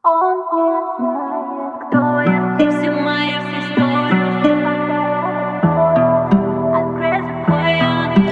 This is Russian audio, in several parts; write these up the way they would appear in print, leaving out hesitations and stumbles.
Он не знает, кто я, и всю мою историю. I'm crazy for you.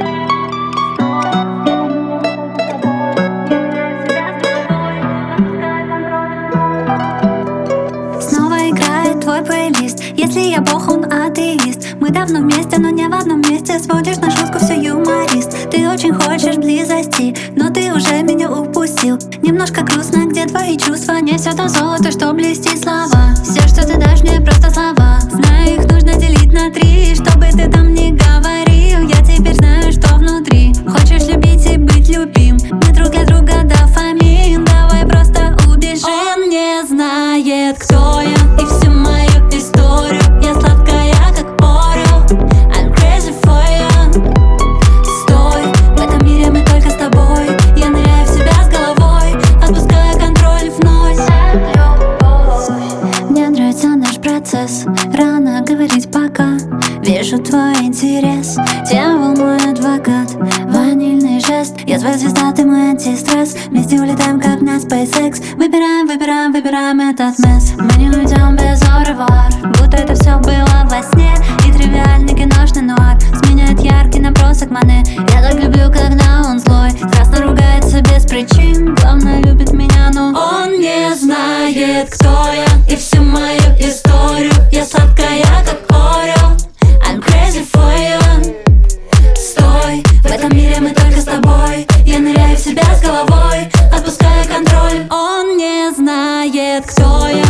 Снова играет твой плейлист. Если я бог, он атеист. Мы давно вместе, но не в одном месте. Сводишь на шутку, все юморист. Ты очень хочешь близости, но ты уже меня упустил. Немножко грустно, где твои чувства? Не все то золото, что блестит слова. Все, что ты дашь мне, просто слова. Знаю, их нужно делить на три. Чтобы ты там не говорил, я теперь знаю, что внутри. Хочешь любить и быть любим. Мы друг для друга дофамин. Давай просто убежим. Он не знает, кто я, и всю мою историю. Я сладкая, как Орео. I'm crazy for you. Стой, в этом мире мы только с тобой. Я ныряю в себя с головой, отпуская контроль вновь. Мне нравится наш процесс. Рано говорить пока. Вижу твой интерес. Тем был мой адвокат. Ванильный жест. Я твоя звезда, ты мой антистресс. Вместе улетаем, как на SpaceX. Выбираем, выбираем, выбираем этот месс. Мы не уйдем без оревуар. Будто это все было во сне. И тривиальный киношный нуар сменяет яркий набросок Мане. Я так люблю, когда он злой. Страстно ругается без причин. Главное, любит меня, но он не знает, кто я, и всю мою историю. Я сладкая, как Орео. I'm crazy for you. Стой, в этом мире мы только с тобой. Я ныряю в себя с головой, отпуская контроль. Он не знает, кто я.